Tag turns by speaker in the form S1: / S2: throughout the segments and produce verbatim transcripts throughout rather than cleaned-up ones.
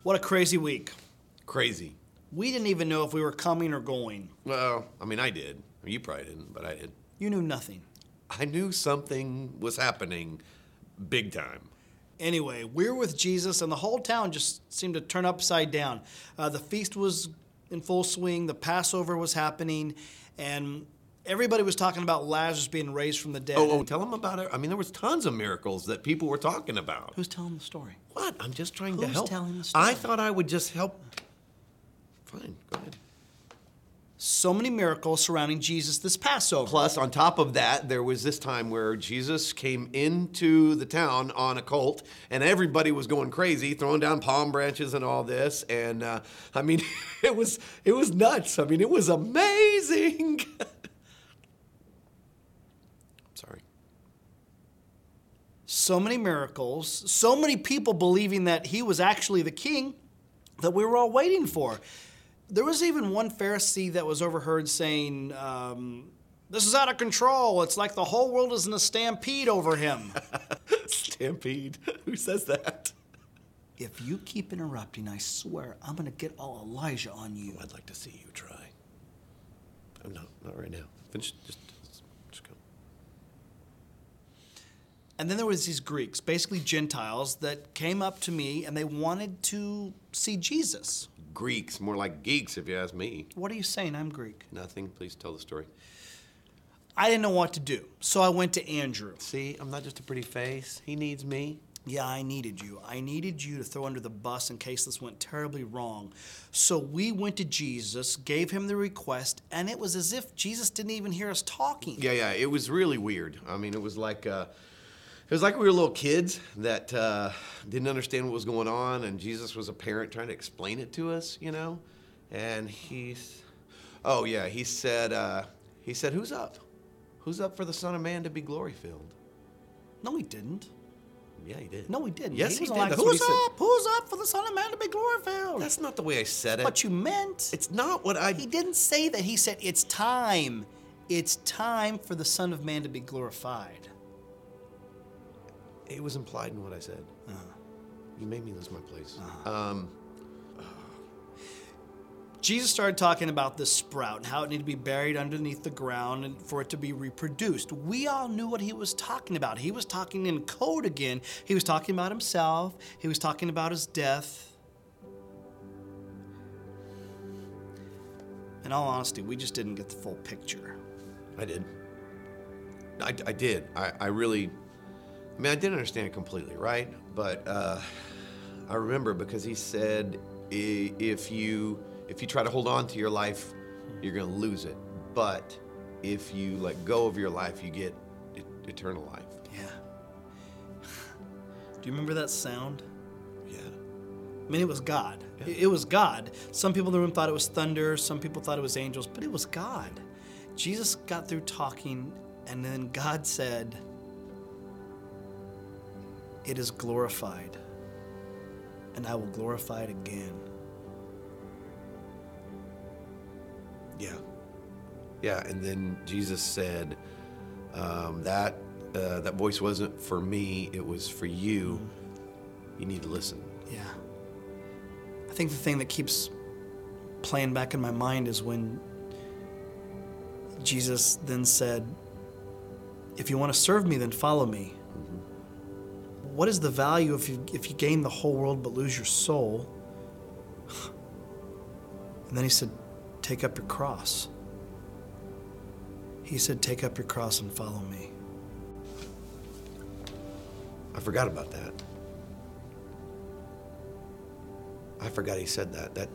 S1: What a crazy week.
S2: Crazy.
S1: We didn't even know if we were coming or going.
S2: Well, I mean, I did. You probably didn't, but I did.
S1: You knew nothing.
S2: I knew something was happening big time.
S1: Anyway, we were with Jesus, and the whole town just seemed to turn upside down. Uh, the feast was in full swing. The Passover was happening, and everybody was talking about Lazarus being raised from the dead.
S2: Oh, oh, tell them about it. I mean, there was tons of miracles that people were talking about.
S1: Who's telling the story?
S2: What? I'm just trying
S1: Who's
S2: to help.
S1: telling the story?
S2: I thought I would just help. Fine, go ahead.
S1: So many miracles surrounding Jesus this Passover.
S2: Plus, on top of that, there was this time where Jesus came into the town on a colt, and everybody was going crazy, throwing down palm branches and all this. And uh, I mean, it was it was nuts. I mean, it was amazing. Sorry.
S1: So many miracles, so many people believing that he was actually the king that we were all waiting for. There was even one Pharisee that was overheard saying, um, this is out of control. It's like the whole world is in a stampede over him.
S2: Stampede? Who says that?
S1: If you keep interrupting, I swear I'm going to get all Elijah on you.
S2: Oh, I'd like to see you try. Oh, no, not right now. Finish, just, just go.
S1: And then there was these Greeks, basically Gentiles, that came up to me and they wanted to see Jesus.
S2: Greeks, more like geeks if you ask me.
S1: What are you saying? I'm Greek.
S2: Nothing, please tell the story.
S1: I didn't know what to do, so I went to Andrew.
S2: See, I'm not just a pretty face. He needs me.
S1: Yeah, I needed you. I needed you to throw under the bus in case this went terribly wrong. So we went to Jesus, gave him the request, and it was as if Jesus didn't even hear us talking.
S2: Yeah, yeah, it was really weird. I mean, it was like, uh, it was like we were little kids that uh, didn't understand what was going on, and Jesus was a parent trying to explain it to us, you know? And he's, oh yeah, he said, uh, he said, who's up? Who's up for the Son of Man to be glory-filled?
S1: No, he didn't.
S2: Yeah, he did.
S1: No, he didn't.
S2: Yes,
S1: he,
S2: he,
S1: was
S2: did.
S1: Like,
S2: That's what
S1: who's
S2: he said.
S1: up? Who's up for the Son of Man to be glorified?
S2: That's not the way I said it.
S1: What you meant.
S2: It's not what I...
S1: He didn't say that. He said, it's time. It's time for the Son of Man to be glorified.
S2: It was implied in what I said.
S1: Uh-huh.
S2: You made me lose my place.
S1: Uh-huh.
S2: Um,
S1: Jesus started talking about this sprout and how it needed to be buried underneath the ground and for it to be reproduced. We all knew what he was talking about. He was talking in code again. He was talking about himself. He was talking about his death. In all honesty, we just didn't get the full picture.
S2: I did. I, I did. I, I really... I mean, I didn't understand it completely, right? But uh, I remember because he said, I- if you if you try to hold on to your life, you're going to lose it. But if you let go of your life, you get e- eternal life.
S1: Yeah. Do you remember that sound?
S2: Yeah.
S1: I mean, it was God.
S2: Yeah.
S1: It was God. Some people in the room thought it was thunder. Some people thought it was angels, but it was God. Jesus got through talking, and then God said, it is glorified, and I will glorify it again.
S2: Yeah. Yeah, and then Jesus said, um, that uh, that voice wasn't for me, it was for you. You need to listen.
S1: Yeah. I think the thing that keeps playing back in my mind is when Jesus then said, if you want to serve me, then follow me. Mm-hmm. What is the value if you, if you gain the whole world but lose your soul? And then he said, take up your cross. He said, take up your cross and follow me.
S2: I forgot about that. I forgot he said that. That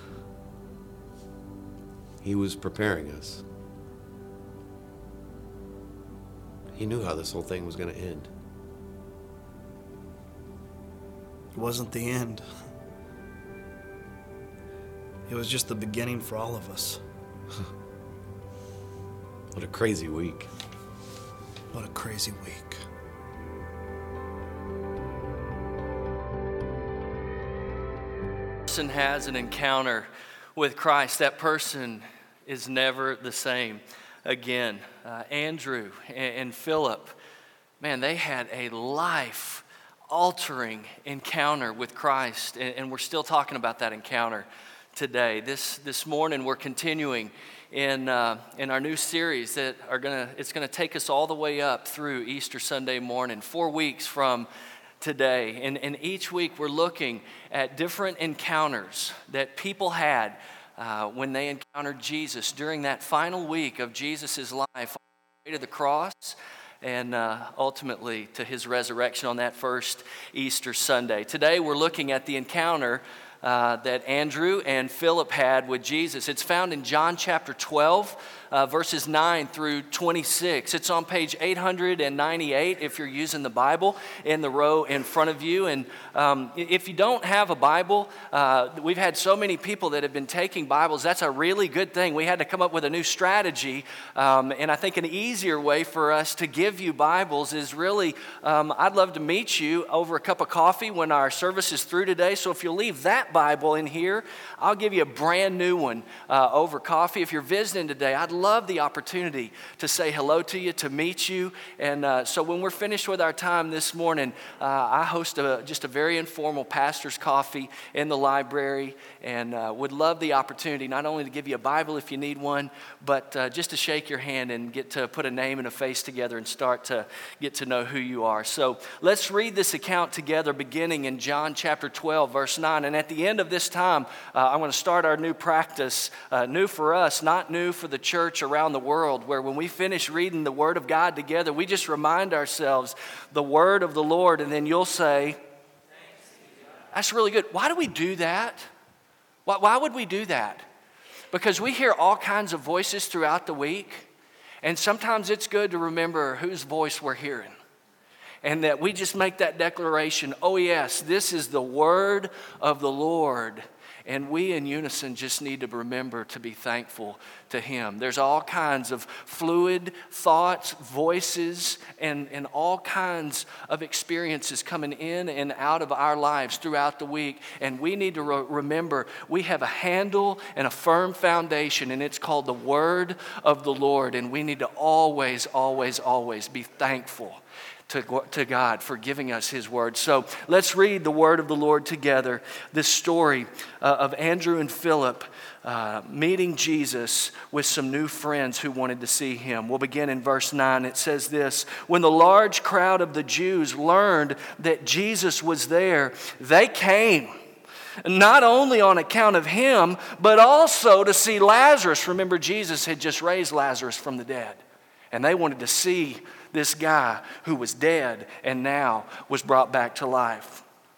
S2: he was preparing us. He knew how this whole thing was going to end.
S1: It wasn't the end. It was just the beginning for all of us.
S2: What a crazy week.
S1: What a crazy week.
S3: Person has an encounter with Christ, that person is never the same again. Uh, Andrew and, and Philip, man, they had a life life-altering encounter with Christ, and, and we're still talking about that encounter today. This this morning we're continuing in uh, in our new series that are gonna it's gonna take us all the way up through Easter Sunday morning, four weeks from today. And, and each week we're looking at different encounters that people had uh, when they encountered Jesus during that final week of Jesus' life on the way to the cross and uh, ultimately to his resurrection on that first Easter Sunday. Today we're looking at the encounter uh, that Andrew and Philip had with Jesus. It's found in John chapter twelve, uh, verses nine through twenty-six. It's on page eight hundred ninety-eight if you're using the Bible in the row in front of you. And um, if you don't have a Bible, uh, we've had so many people that have been taking Bibles. That's a really good thing. We had to come up with a new strategy. Um, and I think an easier way for us to give you Bibles is really, um, I'd love to meet you over a cup of coffee when our service is through today. So if you'll leave that Bible in here, I'll give you a brand new one uh, over coffee. If you're visiting today, I'd love the opportunity to say hello to you, to meet you. And uh, so when we're finished with our time this morning, uh, I host a, just a very informal pastor's coffee in the library, and uh, would love the opportunity not only to give you a Bible if you need one, but uh, just to shake your hand and get to put a name and a face together and start to get to know who you are. So let's read this account together beginning in John chapter twelve, verse nine. And at the end of this time, uh, I'm going to start our new practice, uh, new for us, not new for the church around the world, where when we finish reading the Word of God together, we just remind ourselves the Word of the Lord, and then you'll say, that's really good. Why do we do that? Why, why would we do that? Because we hear all kinds of voices throughout the week, and sometimes it's good to remember whose voice we're hearing. And that we just make that declaration, oh yes, this is the word of the Lord. And we in unison just need to remember to be thankful to Him. There's all kinds of fluid thoughts, voices, and, and all kinds of experiences coming in and out of our lives throughout the week. And we need to re- remember we have a handle and a firm foundation, and it's called the Word of the Lord. And we need to always, always, always be thankful To, to God for giving us His Word. So let's read the Word of the Lord together. This story uh, of Andrew and Philip uh, meeting Jesus with some new friends who wanted to see Him. We'll begin in verse nine. It says this: when the large crowd of the Jews learned that Jesus was there, they came, not only on account of Him, but also to see Lazarus. Remember, Jesus had just raised Lazarus from the dead, and they wanted to see this guy who was dead and now was brought back to life,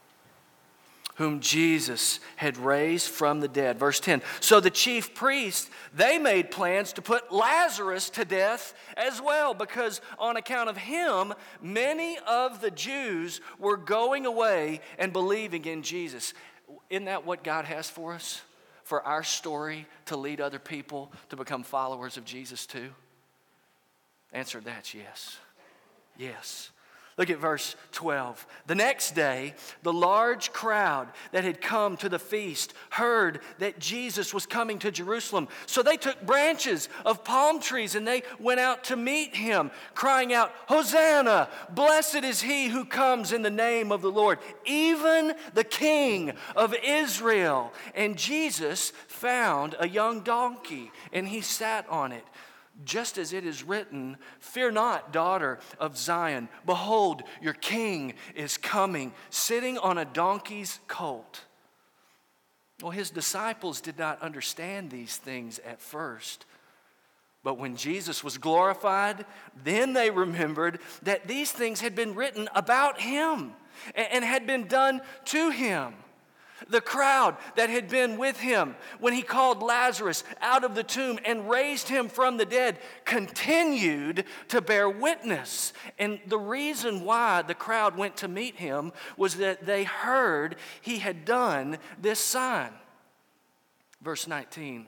S3: whom Jesus had raised from the dead. Verse ten, so the chief priests, they made plans to put Lazarus to death as well, because on account of him, many of the Jews were going away and believing in Jesus. Isn't that what God has for us? For our story to lead other people to become followers of Jesus too? Answer, that's yes. Yes. Look at verse twelve. The next day, the large crowd that had come to the feast heard that Jesus was coming to Jerusalem. So they took branches of palm trees and they went out to meet him, crying out, Hosanna! Blessed is he who comes in the name of the Lord, even the King of Israel. And Jesus found a young donkey and he sat on it. Just as it is written, fear not, daughter of Zion. Behold, your king is coming, sitting on a donkey's colt. Well, his disciples did not understand these things at first. But when Jesus was glorified, then they remembered that these things had been written about him and had been done to him. The crowd that had been with him when he called Lazarus out of the tomb and raised him from the dead continued to bear witness. And the reason why the crowd went to meet him was that they heard he had done this sign. Verse nineteen.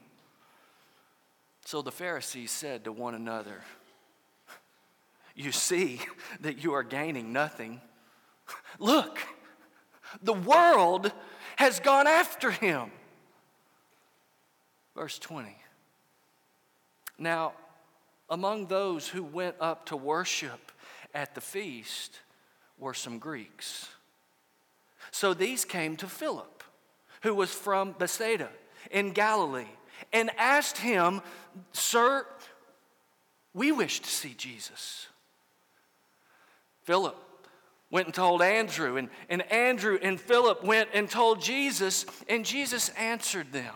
S3: So the Pharisees said to one another, you see that you are gaining nothing. Look, the world has gone after him. Verse twenty. Now, among those who went up to worship at the feast were some Greeks. So these came to Philip, who was from Bethsaida in Galilee, and asked him, "Sir, we wish to see Jesus." Philip went and told Andrew, and, and Andrew and Philip went and told Jesus, and Jesus answered them,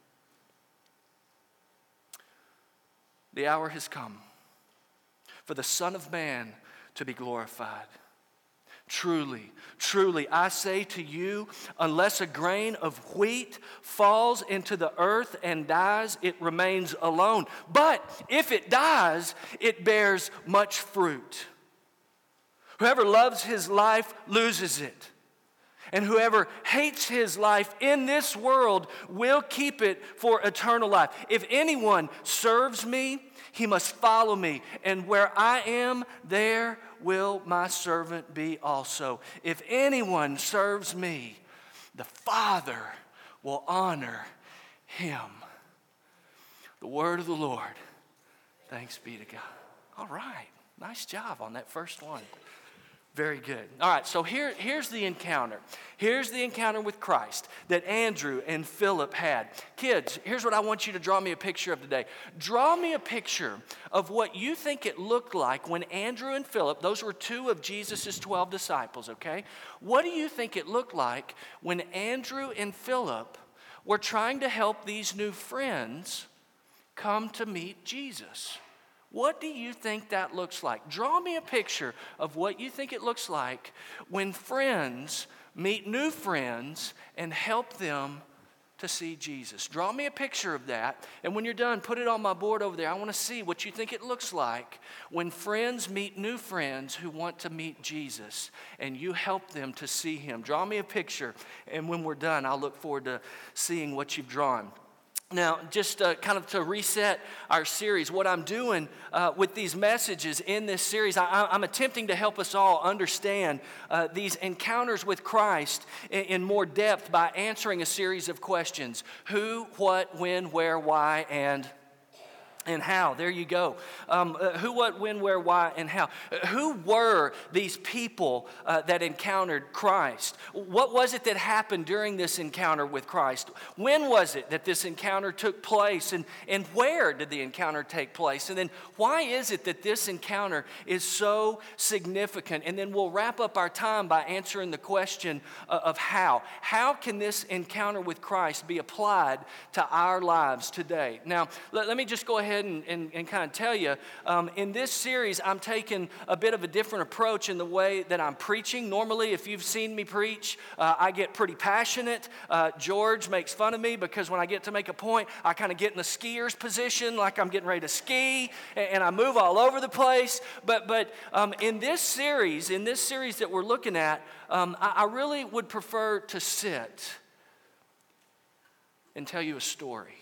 S3: "The hour has come for the Son of Man to be glorified. Truly, truly, I say to you, unless a grain of wheat falls into the earth and dies, it remains alone. But if it dies, it bears much fruit. Whoever loves his life loses it. And whoever hates his life in this world will keep it for eternal life. If anyone serves me, he must follow me. And where I am, there will my servant be also. If anyone serves me, the Father will honor him." The word of the Lord. Thanks be to God. All right. Nice job on that first one. Very good. All right, so here, here's the encounter. Here's the encounter with Christ that Andrew and Philip had. Kids, here's what I want you to draw me a picture of today. Draw me a picture of what you think it looked like when Andrew and Philip, those were two of Jesus' twelve disciples, okay? What do you think it looked like when Andrew and Philip were trying to help these new friends come to meet Jesus? What do you think that looks like? Draw me a picture of what you think it looks like when friends meet new friends and help them to see Jesus. Draw me a picture of that, and when you're done, put it on my board over there. I want to see what you think it looks like when friends meet new friends who want to meet Jesus, and you help them to see him. Draw me a picture, and when we're done, I'll look forward to seeing what you've drawn. Now, just uh, kind of to reset our series, what I'm doing uh, with these messages in this series, I, I'm attempting to help us all understand uh, these encounters with Christ in, in more depth by answering a series of questions. Who, what, when, where, why, and And how. There you go. Um, uh, who, what, when, where, why, and how. Uh, who were these people uh, that encountered Christ? What was it that happened during this encounter with Christ? When was it that this encounter took place? And, and where did the encounter take place? And then why is it that this encounter is so significant? And then we'll wrap up our time by answering the question uh, of how. How can this encounter with Christ be applied to our lives today? Now, let, let me just go ahead And, and, and kind of tell you, um, in this series, I'm taking a bit of a different approach in the way that I'm preaching. Normally, if you've seen me preach, uh, I get pretty passionate. Uh, George makes fun of me because when I get to make a point, I kind of get in the skier's position, like I'm getting ready to ski, and, and I move all over the place. But but um, in this series, in this series that we're looking at, um, I, I really would prefer to sit and tell you a story.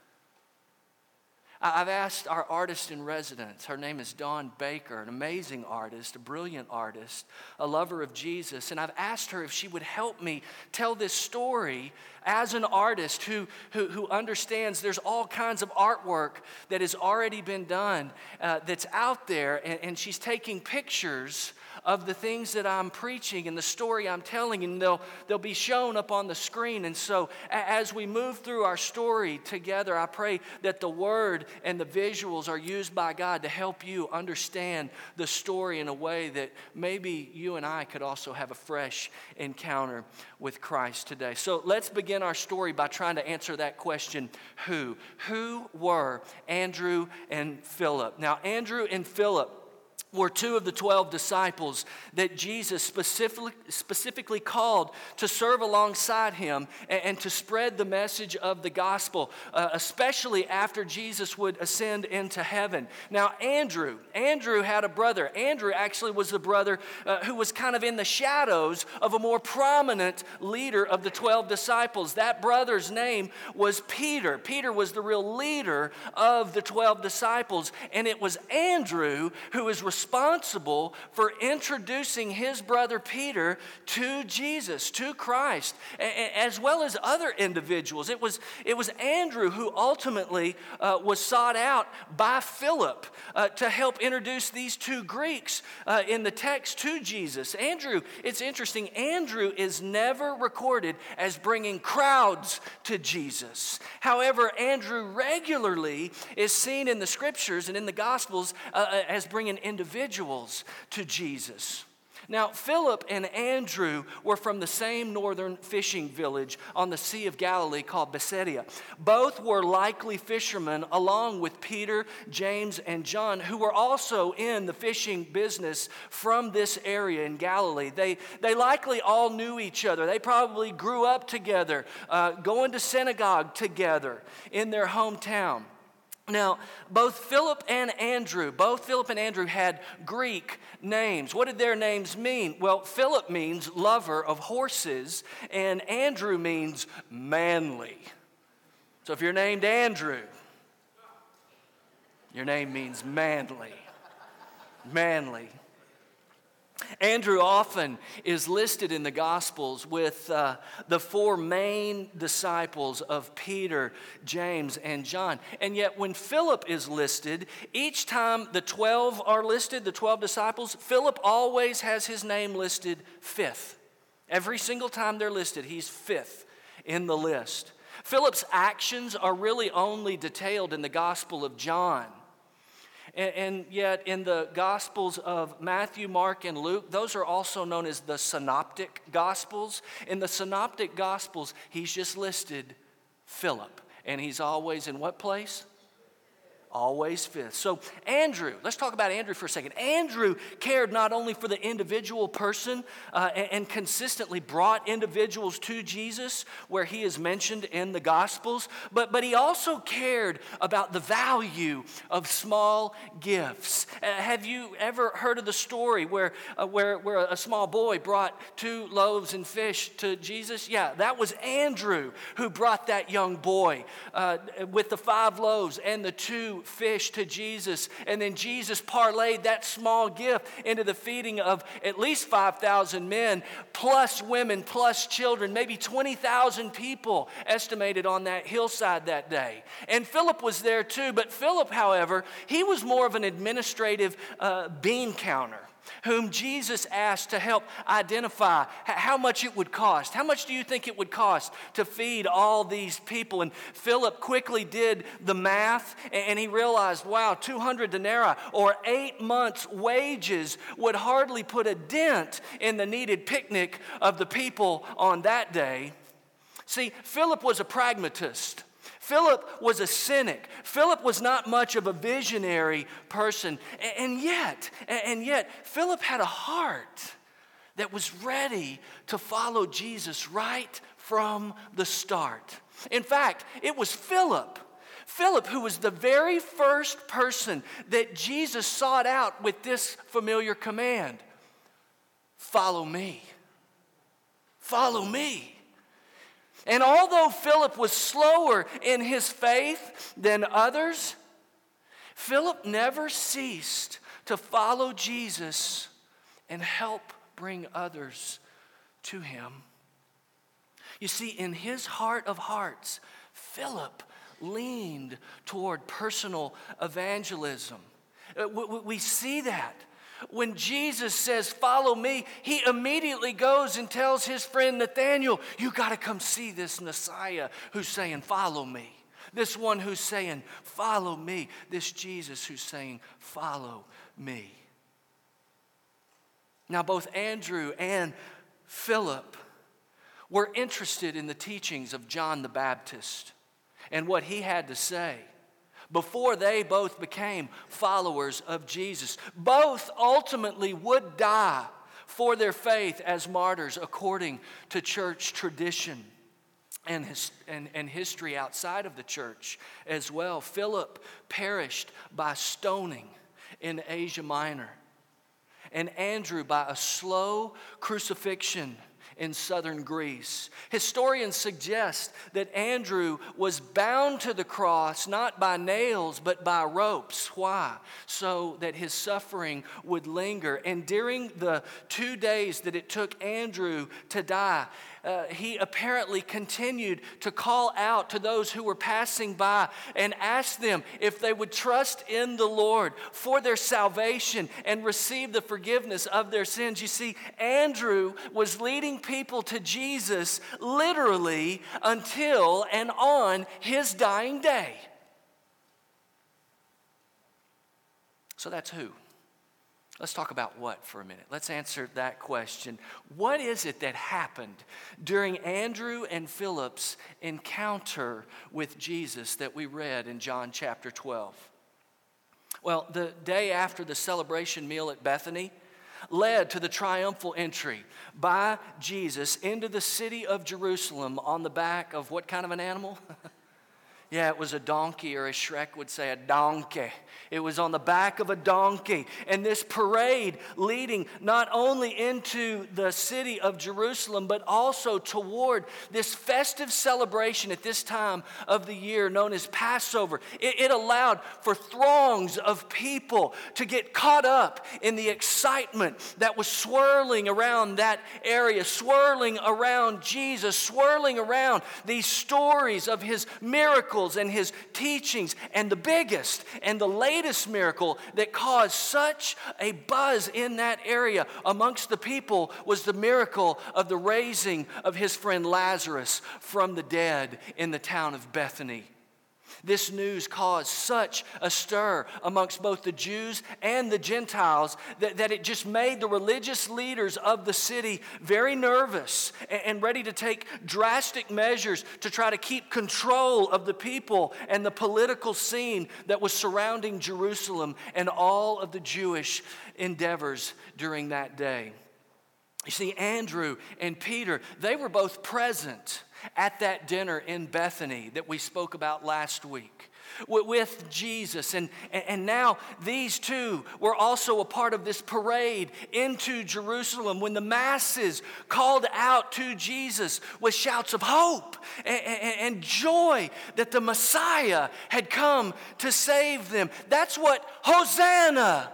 S3: I've asked our artist in residence, her name is Dawn Baker, an amazing artist, a brilliant artist, a lover of Jesus, and I've asked her if she would help me tell this story as an artist who, who, who understands there's all kinds of artwork that has already been done uh, that's out there, and, and she's taking pictures of the things that I'm preaching and the story I'm telling, and they'll, they'll be shown up on the screen. And so as we move through our story together, I pray that the word and the visuals are used by God to help you understand the story in a way that maybe you and I could also have a fresh encounter with Christ today. So let's begin our story by trying to answer that question, who? Who were Andrew and Philip? Now, Andrew and Philip were two of the twelve disciples that Jesus specifically, specifically called to serve alongside him and, and to spread the message of the gospel, uh, especially after Jesus would ascend into heaven. Now, Andrew, Andrew had a brother. Andrew actually was the brother uh, who was kind of in the shadows of a more prominent leader of the twelve disciples. That brother's name was Peter. Peter was the real leader of the twelve disciples, and it was Andrew who was responsible responsible for introducing his brother Peter to Jesus, to Christ, as well as other individuals. It was, it was Andrew who ultimately uh, was sought out by Philip uh, to help introduce these two Greeks uh, in the text to Jesus. Andrew, it's interesting, Andrew is never recorded as bringing crowds to Jesus. However, Andrew regularly is seen in the scriptures and in the Gospels uh, as bringing individuals to Jesus. Now, Philip and Andrew were from the same northern fishing village on the Sea of Galilee called Bethsaida. Both were likely fishermen, along with Peter, James, and John, who were also in the fishing business from this area in Galilee. They, they likely all knew each other. They probably grew up together, uh, going to synagogue together in their hometown. Now, both Philip and Andrew, both Philip and Andrew had Greek names. What did their names mean? Well, Philip means lover of horses, and Andrew means manly. So if you're named Andrew, your name means manly. Manly. Andrew often is listed in the Gospels with uh, the four main disciples of Peter, James, and John. And yet when Philip is listed, each time the twelve are listed, the twelve disciples, Philip always has his name listed fifth. Every single time they're listed, he's fifth in the list. Philip's actions are really only detailed in the Gospel of John. And yet in the Gospels of Matthew, Mark, and Luke, those are also known as the Synoptic Gospels. In the Synoptic Gospels, he's just listed Philip. And he's always in what place? Always fifth. So Andrew, let's talk about Andrew for a second. Andrew cared not only for the individual person uh, and, and consistently brought individuals to Jesus where he is mentioned in the Gospels, but, but he also cared about the value of small gifts. Uh, have you ever heard of the story where, uh, where, where a small boy brought two loaves and fish to Jesus? Yeah, that was Andrew who brought that young boy uh, with the five loaves and the two fish to Jesus, and then Jesus parlayed that small gift into the feeding of at least five thousand men, plus women, plus children, maybe twenty thousand people estimated on that hillside that day. And Philip was there too, but Philip, however, he was more of an administrative uh, bean counter, whom Jesus asked to help identify how much it would cost. How much do you think it would cost to feed all these people? And Philip quickly did the math, and he realized, wow, two hundred denarii, or eight months' wages, would hardly put a dent in the needed picnic of the people on that day. See, Philip was a pragmatist. Philip was a cynic. Philip was not much of a visionary person. And yet, and yet, Philip had a heart that was ready to follow Jesus right from the start. In fact, it was Philip, Philip who was the very first person that Jesus sought out with this familiar command: follow me. Follow me. And although Philip was slower in his faith than others, Philip never ceased to follow Jesus and help bring others to him. You see, in his heart of hearts, Philip leaned toward personal evangelism. We see that. When Jesus says, follow me, he immediately goes and tells his friend Nathanael, you got to come see this Messiah who's saying, follow me. This one who's saying, follow me. This Jesus who's saying, follow me. Now, both Andrew and Philip were interested in the teachings of John the Baptist and what he had to say before they both became followers of Jesus. Both ultimately would die for their faith as martyrs according to church tradition and, his, and, and history outside of the church as well. Philip perished by stoning in Asia Minor, and Andrew by a slow crucifixion in southern Greece. Historians suggest that Andrew was bound to the cross not by nails but by ropes. Why? So that his suffering would linger. And during the two days that it took Andrew to die, Uh, he apparently continued to call out to those who were passing by and ask them if they would trust in the Lord for their salvation and receive the forgiveness of their sins. You see, Andrew was leading people to Jesus literally until and on his dying day. So that's who. Let's talk about what for a minute. Let's answer that question. What is it that happened during Andrew and Philip's encounter with Jesus that we read in John chapter twelve? Well, the day after the celebration meal at Bethany led to the triumphal entry by Jesus into the city of Jerusalem on the back of what kind of an animal? Yeah, it was a donkey, or as Shrek would say, a donkey. It was on the back of a donkey. And this parade leading not only into the city of Jerusalem, but also toward this festive celebration at this time of the year known as Passover. It, it allowed for throngs of people to get caught up in the excitement that was swirling around that area, swirling around Jesus, swirling around these stories of his miracles and his teachings. And the biggest and the latest miracle that caused such a buzz in that area amongst the people was the miracle of the raising of his friend Lazarus from the dead in the town of Bethany. This news caused such a stir amongst both the Jews and the Gentiles that, that it just made the religious leaders of the city very nervous and, and ready to take drastic measures to try to keep control of the people and the political scene that was surrounding Jerusalem and all of the Jewish endeavors during that day. You see, Andrew and Peter, they were both present at that dinner in Bethany that we spoke about last week with Jesus. And, and now these two were also a part of this parade into Jerusalem when the masses called out to Jesus with shouts of hope and, and, and joy that the Messiah had come to save them. That's what Hosanna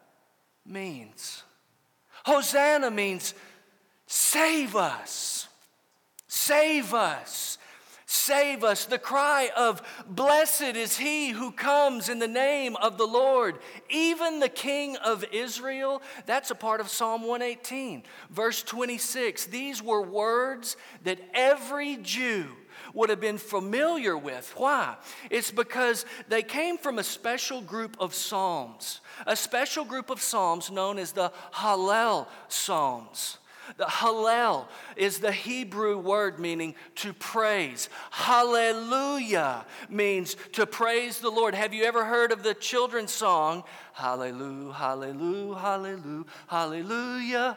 S3: means. Hosanna means save us. Save us. Save us. The cry of blessed is he who comes in the name of the Lord, even the King of Israel. That's a part of Psalm one eighteen, verse twenty-six. These were words that every Jew would have been familiar with. Why? It's because they came from a special group of psalms, a special group of psalms known as the Hallel Psalms. The Hallel is the Hebrew word meaning to praise. Hallelujah means to praise the Lord. Have you ever heard of the children's song? Hallelujah, hallelujah, hallelujah, hallelujah.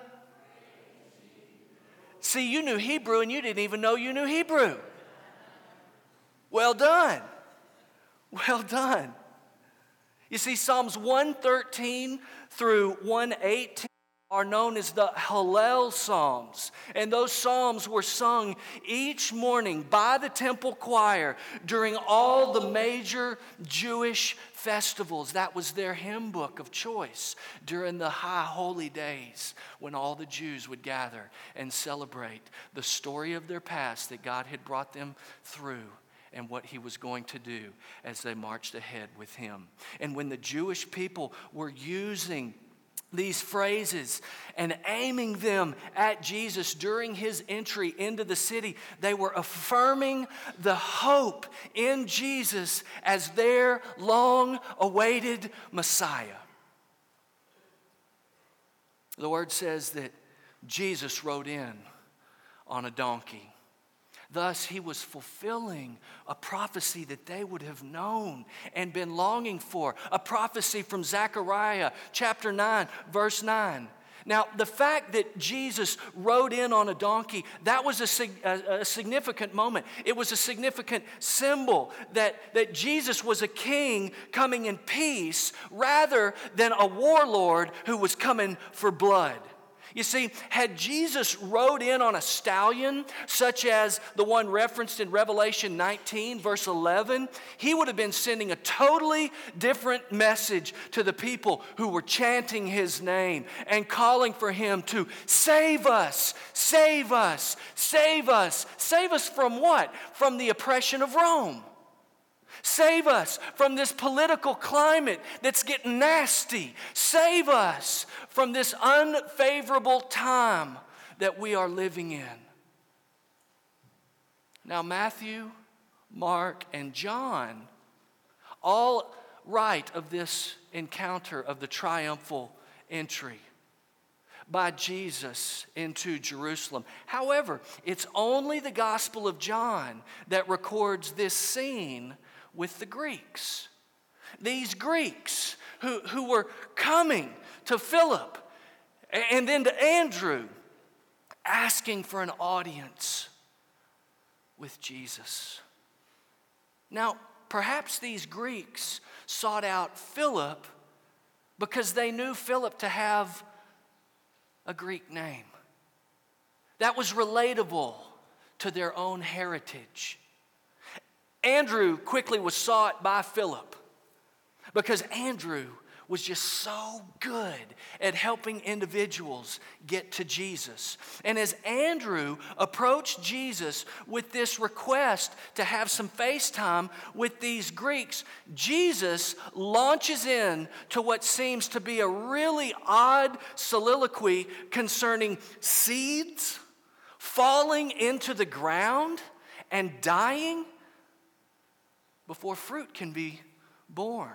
S3: See, you knew Hebrew and you didn't even know you knew Hebrew. Well done. Well done. You see, Psalms one thirteen through one eighteen are known as the Hallel Psalms. And those psalms were sung each morning by the temple choir during all the major Jewish festivals. That was their hymn book of choice during the high holy days when all the Jews would gather and celebrate the story of their past that God had brought them through and what he was going to do as they marched ahead with him. And when the Jewish people were using these phrases and aiming them at Jesus during his entry into the city, they were affirming the hope in Jesus as their long-awaited Messiah. The word says that Jesus rode in on a donkey. Thus, he was fulfilling a prophecy that they would have known and been longing for, a prophecy from Zechariah chapter nine, verse nine. Now, the fact that Jesus rode in on a donkey, that was a, a, a significant moment. It was a significant symbol that, that Jesus was a king coming in peace rather than a warlord who was coming for blood. You see, had Jesus rode in on a stallion, such as the one referenced in Revelation nineteen, verse eleven, he would have been sending a totally different message to the people who were chanting his name and calling for him to save us, save us, save us. Save us from what? From the oppression of Rome. Save us from this political climate that's getting nasty. Save us from this unfavorable time that we are living in. Now, Matthew, Mark, and John all write of this encounter of the triumphal entry by Jesus into Jerusalem. However, it's only the Gospel of John that records this scene with the Greeks. These Greeks who, who were coming to Philip and then to Andrew, asking for an audience with Jesus. Now, perhaps these Greeks sought out Philip because they knew Philip to have a Greek name that was relatable to their own heritage. Andrew quickly was sought by Philip because Andrew was just so good at helping individuals get to Jesus. And as Andrew approached Jesus with this request to have some FaceTime with these Greeks, Jesus launches in to what seems to be a really odd soliloquy concerning seeds falling into the ground and dying before fruit can be born,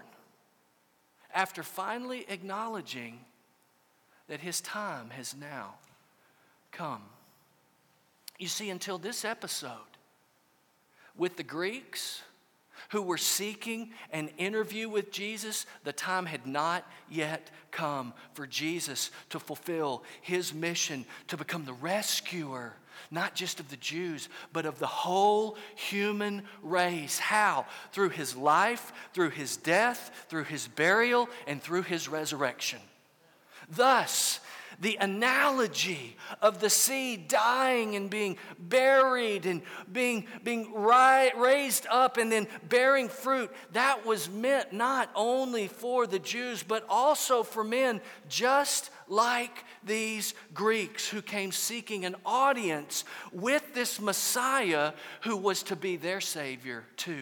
S3: after finally acknowledging that his time has now come. You see, until this episode, with the Greeks who were seeking an interview with Jesus, the time had not yet come for Jesus to fulfill his mission to become the rescuer, not just of the Jews, but of the whole human race. How? Through his life, through his death, through his burial, and through his resurrection. Thus, the analogy of the seed dying and being buried and being, being ri- raised up and then bearing fruit, that was meant not only for the Jews, but also for men just like these Greeks who came seeking an audience with this Messiah who was to be their Savior too.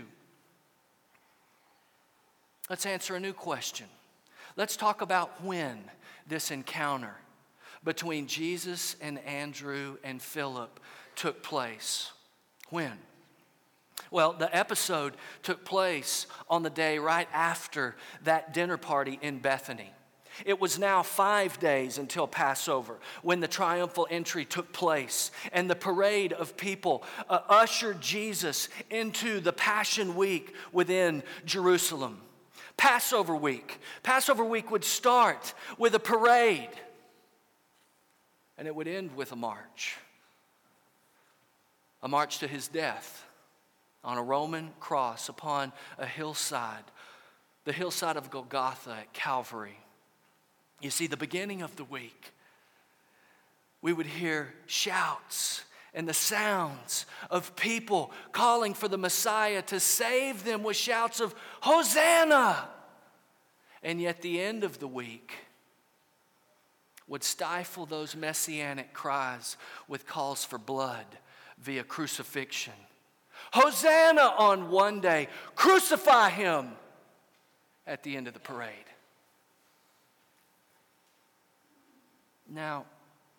S3: Let's answer a new question. Let's talk about when this encounter between Jesus and Andrew and Philip took place. When? Well, the episode took place on the day right after that dinner party in Bethany. It was now five days until Passover when the triumphal entry took place and the parade of people uh, ushered Jesus into the Passion Week within Jerusalem. Passover week. Passover week would start with a parade and it would end with a march. A march to his death on a Roman cross upon a hillside, the hillside of Golgotha at Calvary. You see, the beginning of the week, we would hear shouts and the sounds of people calling for the Messiah to save them with shouts of Hosanna. And yet the end of the week would stifle those messianic cries with calls for blood via crucifixion. Hosanna on one day, crucify him at the end of the parade. Now,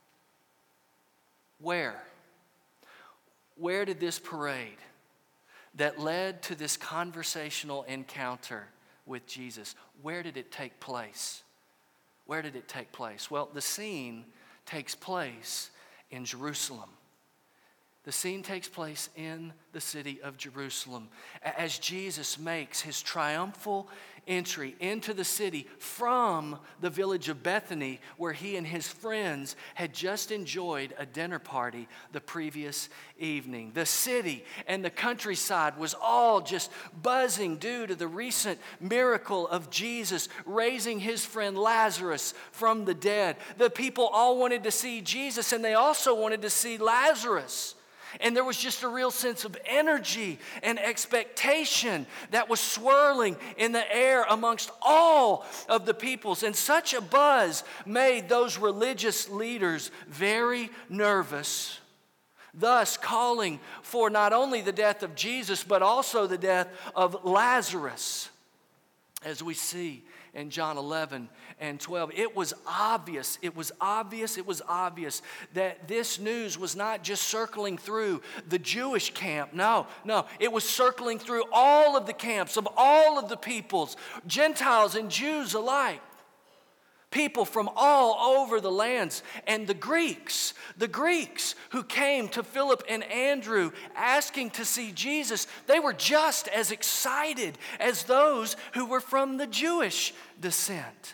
S3: where? Where did this parade that led to this conversational encounter with Jesus, where did it take place? Where did it take place? Well, the scene takes place in Jerusalem. The scene takes place in the city of Jerusalem as Jesus makes his triumphal entry into the city from the village of Bethany, where he and his friends had just enjoyed a dinner party the previous evening. The city and the countryside was all just buzzing due to the recent miracle of Jesus raising his friend Lazarus from the dead. The people all wanted to see Jesus, and they also wanted to see Lazarus. And there was just a real sense of energy and expectation that was swirling in the air amongst all of the peoples. And such a buzz made those religious leaders very nervous, thus calling for not only the death of Jesus, but also the death of Lazarus, as we see in John eleven and twelve. It was obvious, it was obvious, it was obvious that this news was not just circling through the Jewish camp. No, no, it was circling through all of the camps of all of the peoples, Gentiles and Jews alike. People from all over the lands. And the Greeks, the Greeks who came to Philip and Andrew asking to see Jesus, they were just as excited as those who were from the Jewish descent.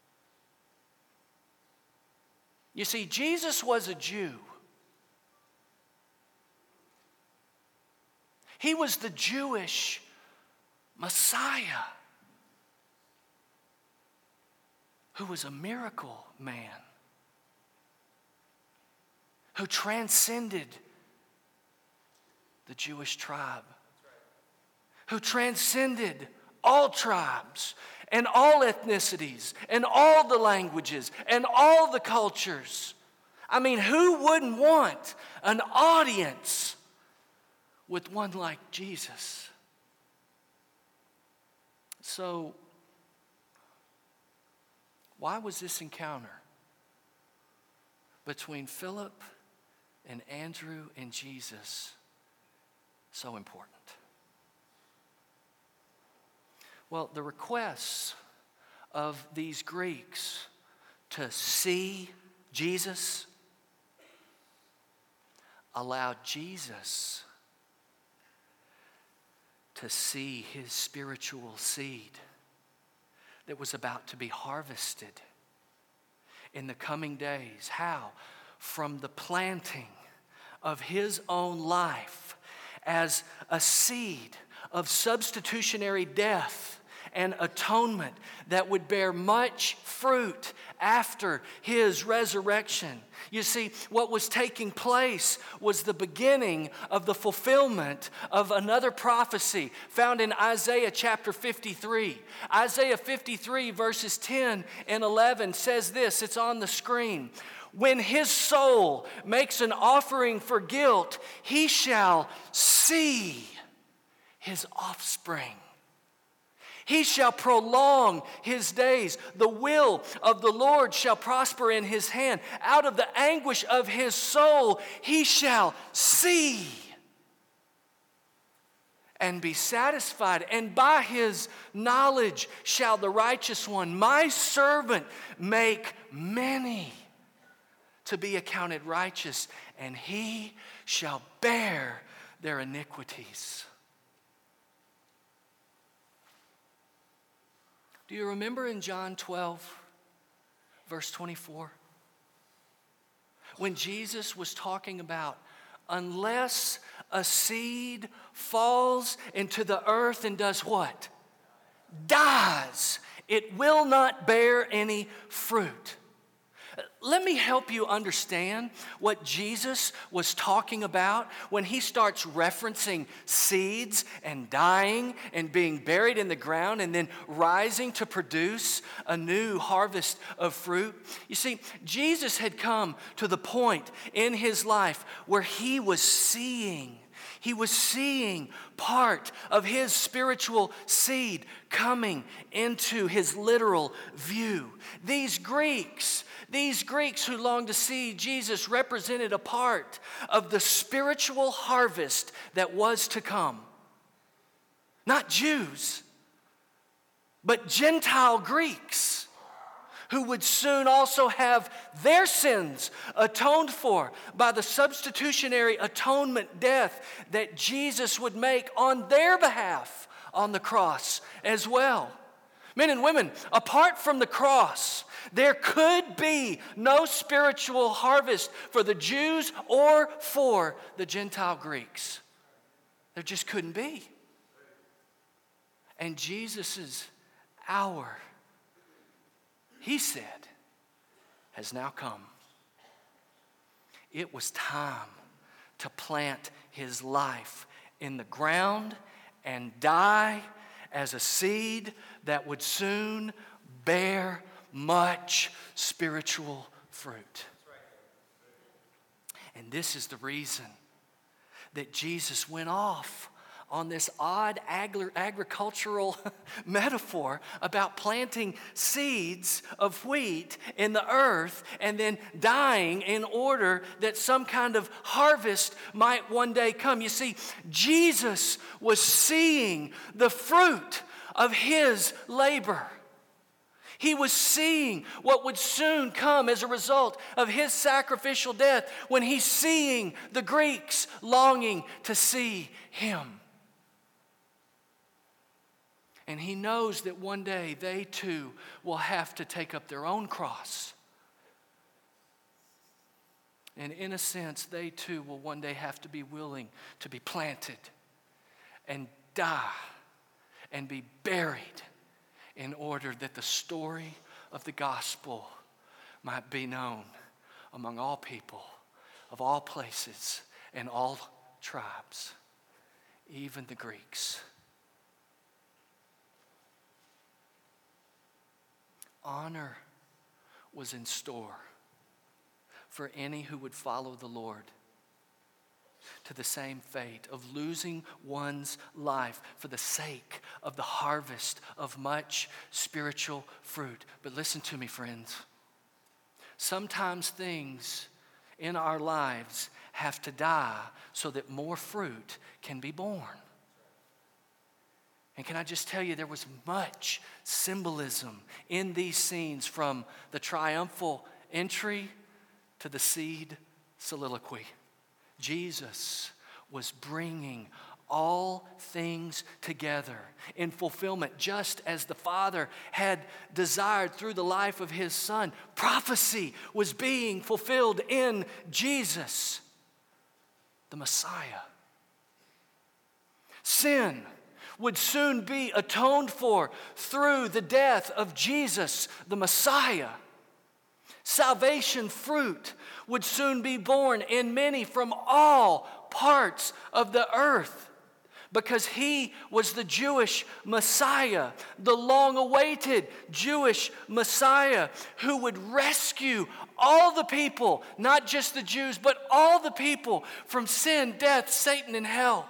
S3: You see, Jesus was a Jew. He was the Jewish Messiah, who was a miracle man, who transcended the Jewish tribe, who transcended all tribes and all ethnicities and all the languages and all the cultures. I mean, who wouldn't want an audience with one like Jesus? So, why was this encounter between Philip and Andrew and Jesus so important? Well, the requests of these Greeks to see Jesus allowed Jesus to see his spiritual seed that was about to be harvested in the coming days. How? From the planting of his own life as a seed of substitutionary death and atonement that would bear much fruit after his resurrection. You see, what was taking place was the beginning of the fulfillment of another prophecy found in Isaiah chapter fifty-three. Isaiah fifty-three verses ten and eleven says this, it's on the screen. When his soul makes an offering for guilt, he shall see his offspring. He shall prolong his days. The will of the Lord shall prosper in his hand. Out of the anguish of his soul, he shall see and be satisfied. And by his knowledge shall the righteous one, my servant, make many to be accounted righteous, and he shall bear their iniquities. Do you remember in John twelve, verse twenty-four? When Jesus was talking about, unless a seed falls into the earth and does what? Dies. It will not bear any fruit. Let me help you understand what Jesus was talking about when he starts referencing seeds and dying and being buried in the ground and then rising to produce a new harvest of fruit. You see, Jesus had come to the point in his life where he was seeing He was seeing part of his spiritual seed coming into his literal view. These Greeks, these Greeks who longed to see Jesus represented a part of the spiritual harvest that was to come. Not Jews, but Gentile Greeks who would soon also have their sins atoned for by the substitutionary atonement death that Jesus would make on their behalf on the cross as well. Men and women, apart from the cross, there could be no spiritual harvest for the Jews or for the Gentile Greeks. There just couldn't be. And Jesus' hour, he said, has now come. It was time to plant his life in the ground and die as a seed that would soon bear much spiritual fruit. And this is the reason that Jesus went off on this odd agri- agricultural metaphor about planting seeds of wheat in the earth and then dying in order that some kind of harvest might one day come. You see, Jesus was seeing the fruit of his labor. He was seeing what would soon come as a result of his sacrificial death when he's seeing the Greeks longing to see him. And he knows that one day they too will have to take up their own cross. And in a sense, they too will one day have to be willing to be planted and die and be buried in order that the story of the gospel might be known among all people, of all places, and all tribes, even the Greeks. Honor was in store for any who would follow the Lord to the same fate of losing one's life for the sake of the harvest of much spiritual fruit. But listen to me, friends. Sometimes things in our lives have to die so that more fruit can be born. And can I just tell you, there was much symbolism in these scenes, from the triumphal entry to the seed soliloquy. Jesus was bringing all things together in fulfillment, just as the Father had desired through the life of his Son. Prophecy was being fulfilled in Jesus, the Messiah. Sin would soon be atoned for through the death of Jesus, the Messiah. Salvation fruit would soon be born in many from all parts of the earth, because he was the Jewish Messiah, the long-awaited Jewish Messiah who would rescue all the people, not just the Jews, but all the people from sin, death, Satan, and hell.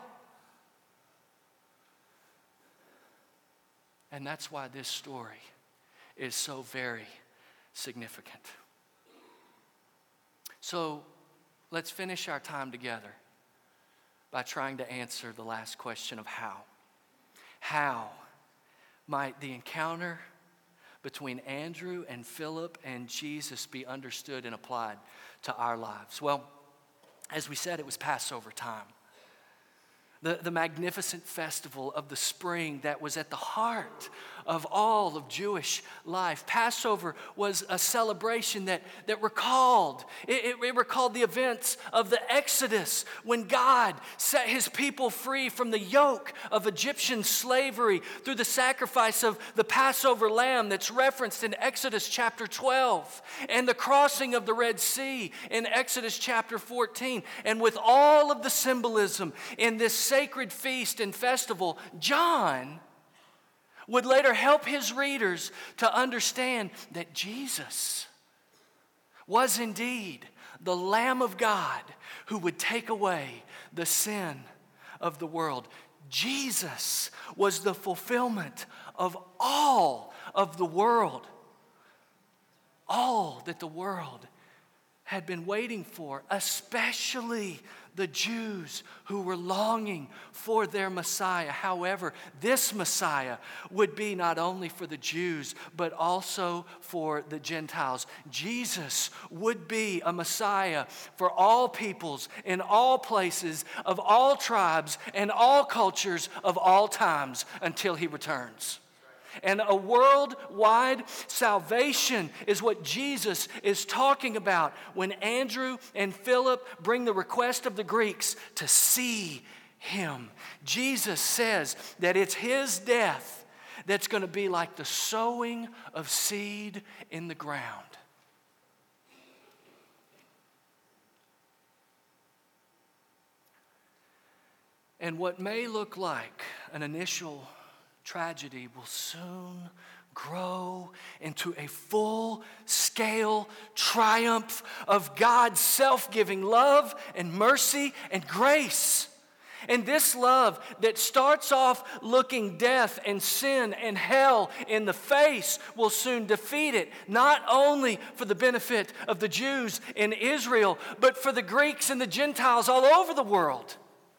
S3: And that's why this story is so very significant. So let's finish our time together by trying to answer the last question of how. How might the encounter between Andrew and Philip and Jesus be understood and applied to our lives? Well, as we said, it was Passover time. The, the magnificent festival of the spring that was at the heart of all of Jewish life. Passover was a celebration that, that recalled, it, it, it recalled the events of the Exodus when God set his people free from the yoke of Egyptian slavery through the sacrifice of the Passover lamb that's referenced in Exodus chapter twelve, and the crossing of the Red Sea in Exodus chapter fourteen. And with all of the symbolism in this sacred feast and festival, John would later help his readers to understand that Jesus was indeed the Lamb of God who would take away the sin of the world. Jesus was the fulfillment of all of the world, all that the world had been waiting for, especially the Jews who were longing for their Messiah. However, this Messiah would be not only for the Jews, but also for the Gentiles. Jesus would be a Messiah for all peoples, in all places, of all tribes, and all cultures, of all times, until he returns. And a worldwide salvation is what Jesus is talking about when Andrew and Philip bring the request of the Greeks to see him. Jesus says that it's his death that's going to be like the sowing of seed in the ground. And what may look like an initial tragedy will soon grow into a full-scale triumph of God's self-giving love and mercy and grace. And this love that starts off looking death and sin and hell in the face will soon defeat it, not only for the benefit of the Jews in Israel, but for the Greeks and the Gentiles all over the world.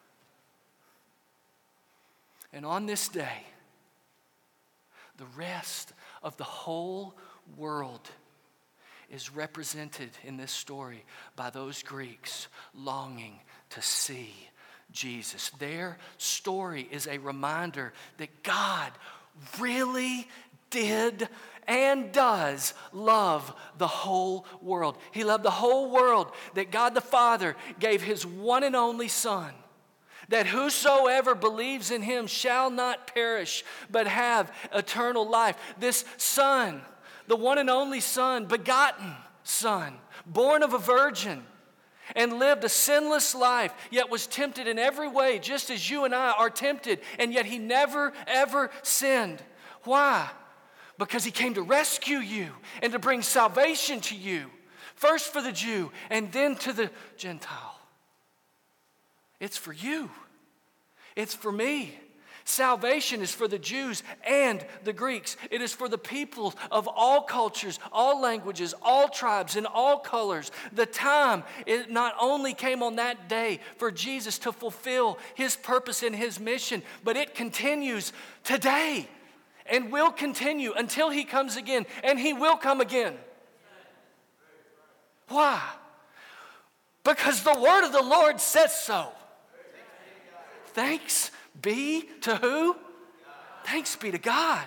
S3: And on this day, the rest of the whole world is represented in this story by those Greeks longing to see Jesus. Their story is a reminder that God really did and does love the whole world. He loved the whole world, that God the Father gave his one and only Son, that whosoever believes in him shall not perish, but have eternal life. This Son, the one and only Son, begotten Son, born of a virgin, and lived a sinless life, yet was tempted in every way, just as you and I are tempted, and yet he never, ever sinned. Why? Because he came to rescue you and to bring salvation to you, first for the Jew and then to the Gentile. It's for you. It's for me. Salvation is for the Jews and the Greeks. It is for the people of all cultures, all languages, all tribes, and all colors. The time, it not only came on that day for Jesus to fulfill his purpose and his mission, but it continues today and will continue until he comes again, and he will come again. Why? Because the word of the Lord says so. Thanks be to who? Thanks be to God.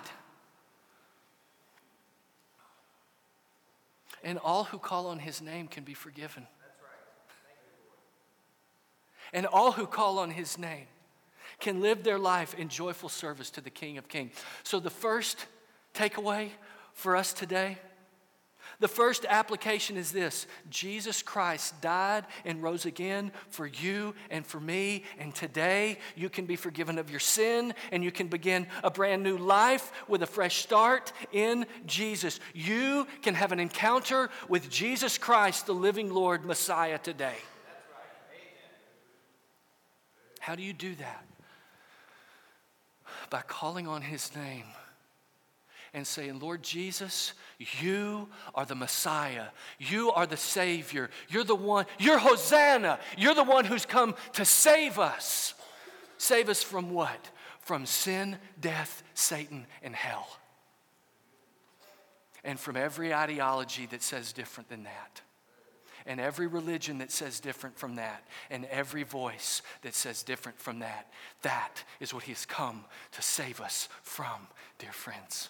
S3: And all who call on his name can be forgiven. And all who call on his name can live their life in joyful service to the King of Kings. So the first takeaway for us today, the first application is this: Jesus Christ died and rose again for you and for me, and today you can be forgiven of your sin and you can begin a brand new life with a fresh start in Jesus. You can have an encounter with Jesus Christ, the living Lord Messiah, today. How do you do that? By calling on his name and saying, Lord Jesus, you are the Messiah. You are the Savior. You're the one, you're Hosanna. You're the one who's come to save us. Save us from what? From sin, death, Satan, and hell. And from every ideology that says different than that. And every religion that says different from that. And every voice that says different from that. That is what he has come to save us from, dear friends.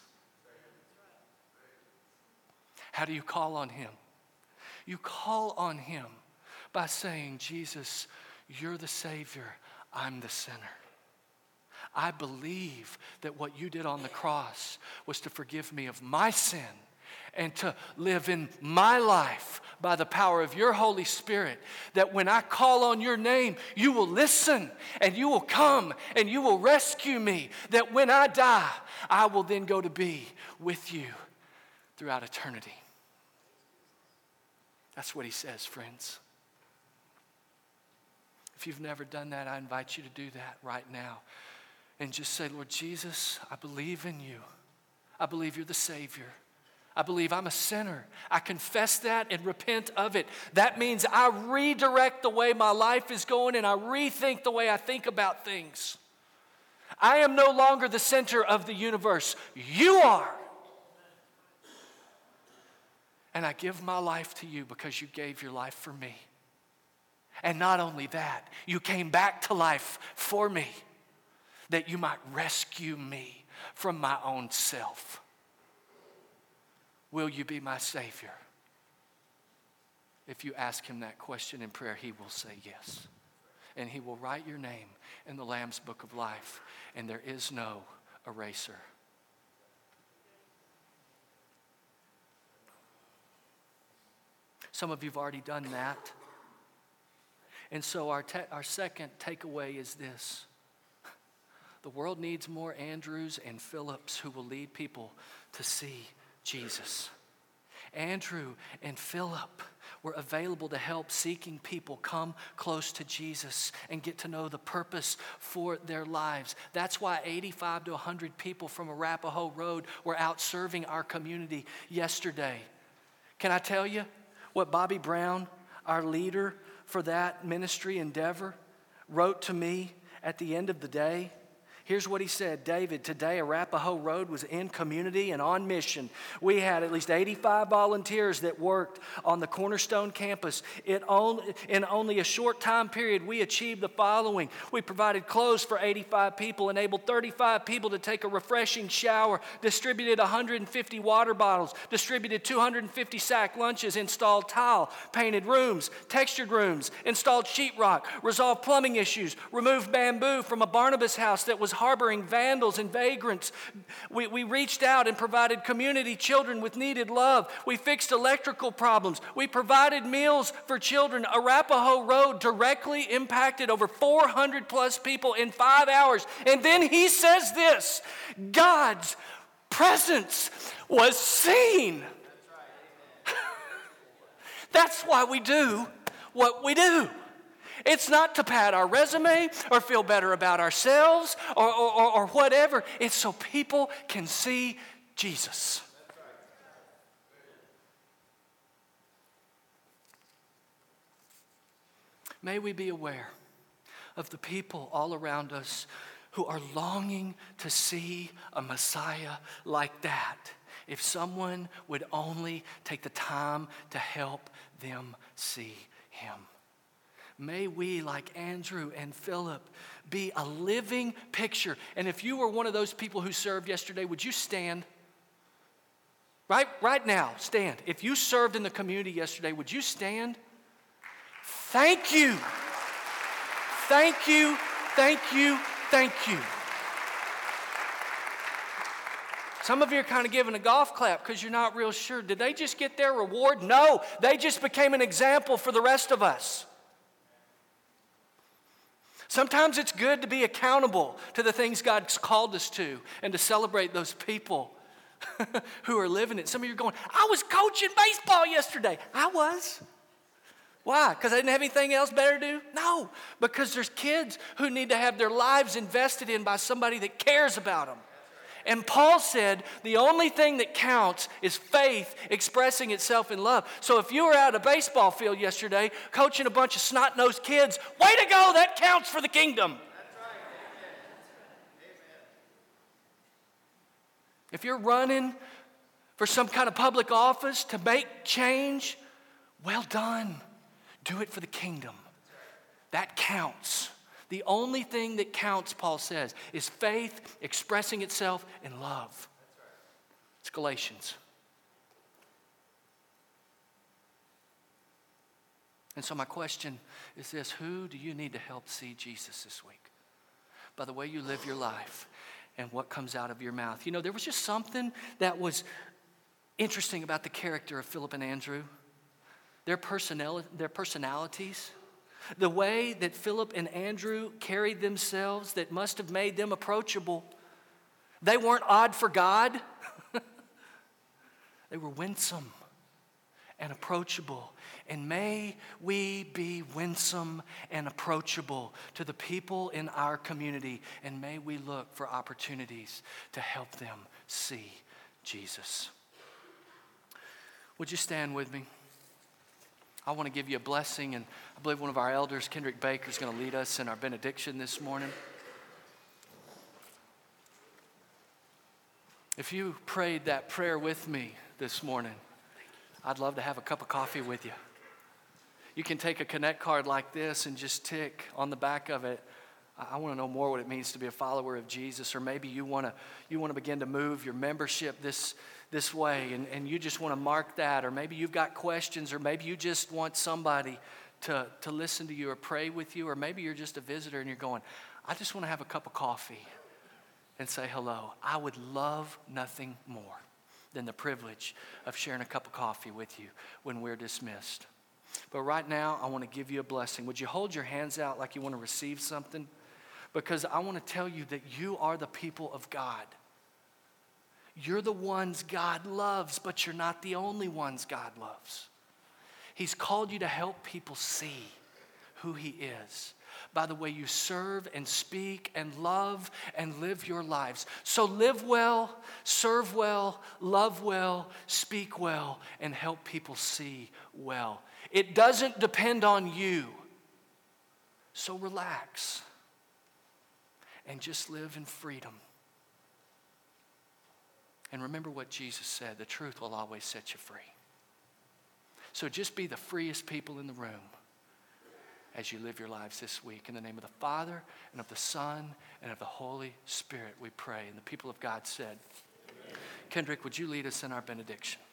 S3: How do you call on him? You call on him by saying, Jesus, you're the Savior, I'm the sinner. I believe that what you did on the cross was to forgive me of my sin and to live in my life by the power of your Holy Spirit, that when I call on your name, you will listen and you will come and you will rescue me, that when I die, I will then go to be with you throughout eternity. That's what he says, friends. If you've never done that, I invite you to do that right now. And just say, Lord Jesus, I believe in you. I believe you're the Savior. I believe I'm a sinner. I confess that and repent of it. That means I redirect the way my life is going and I rethink the way I think about things. I am no longer the center of the universe. You are. And I give my life to you because you gave your life for me. And not only that, you came back to life for me that you might rescue me from my own self. Will you be my Savior? If you ask him that question in prayer, he will say yes. And he will write your name in the Lamb's Book of Life, and there is no eraser. Some of you have already done that. And so our, te- our second takeaway is this. The world needs more Andrews and Philips who will lead people to see Jesus. Andrew and Philip were available to help seeking people come close to Jesus and get to know the purpose for their lives. That's why eighty-five to one hundred people from Arapahoe Road were out serving our community yesterday. Can I tell you what Bobby Brown, our leader for that ministry endeavor, wrote to me at the end of the day? Here's what he said. David, today Arapahoe Road was in community and on mission. We had at least eighty-five volunteers that worked on the Cornerstone campus. It only, in only a short time period, we achieved the following. We provided clothes for eighty-five people, enabled thirty-five people to take a refreshing shower, distributed one hundred fifty water bottles, distributed two hundred fifty sack lunches, installed tile, painted rooms, textured rooms, installed sheetrock, resolved plumbing issues, removed bamboo from a Barnabas house that was harboring vandals and vagrants. We, we reached out and provided community children with needed love. We fixed electrical problems. We provided meals for children. Arapahoe Road directly impacted over four hundred plus people in five hours. And then he says this, God's presence was seen. That's why we do what we do. It's not to pad our resume or feel better about ourselves or, or, or whatever. It's so people can see Jesus. May we be aware of the people all around us who are longing to see a Messiah like that. If someone would only take the time to help them see him. May we, like Andrew and Philip, be a living picture. And if you were one of those people who served yesterday, would you stand? Right, right now, stand. If you served in the community yesterday, would you stand? Thank you. Thank you, thank you, thank you. Some of you are kind of giving a golf clap because you're not real sure. Did they just get their reward? No, they just became an example for the rest of us. Sometimes it's good to be accountable to the things God's called us to and to celebrate those people who are living it. Some of you are going, I was coaching baseball yesterday. I was. Why? Because I didn't have anything else better to do? No, because there's kids who need to have their lives invested in by somebody that cares about them. And Paul said the only thing that counts is faith expressing itself in love. So if you were out at a baseball field yesterday coaching a bunch of snot-nosed kids, way to go, that counts for the kingdom. That's right. Amen. If you're running for some kind of public office to make change, well done. Do it for the kingdom. That counts. The only thing that counts, Paul says, is faith expressing itself in love. It's Galatians. And so my question is this: who do you need to help see Jesus this week? By the way you live your life and what comes out of your mouth. You know, there was just something that was interesting about the character of Philip and Andrew. Their personal, their personalities. The way that Philip and Andrew carried themselves that must have made them approachable. They weren't odd for God. They were winsome and approachable. And may we be winsome and approachable to the people in our community. And may we look for opportunities to help them see Jesus. Would you stand with me? I want to give you a blessing, and I believe one of our elders, Kendrick Baker, is going to lead us in our benediction this morning. If you prayed that prayer with me this morning, I'd love to have a cup of coffee with you. You can take a Connect card like this and just tick on the back of it, I want to know more what it means to be a follower of Jesus. Or maybe you want to you want to begin to move your membership this, this way, and, and you just want to mark that. Or maybe you've got questions, or maybe you just want somebody to, to listen to you or pray with you. Or maybe you're just a visitor and you're going, I just want to have a cup of coffee and say hello. I would love nothing more than the privilege of sharing a cup of coffee with you when we're dismissed. But right now, I want to give you a blessing. Would you hold your hands out like you want to receive something? Because I want to tell you that you are the people of God. You're the ones God loves, but you're not the only ones God loves. He's called you to help people see who He is by the way you serve and speak and love and live your lives. So live well, serve well, love well, speak well, and help people see well. It doesn't depend on you. So relax and just live in freedom. And remember what Jesus said, the truth will always set you free. So just be the freest people in the room as you live your lives this week. In the name of the Father, and of the Son, and of the Holy Spirit, we pray. And the people of God said, Kendrick, would you lead us in our benediction?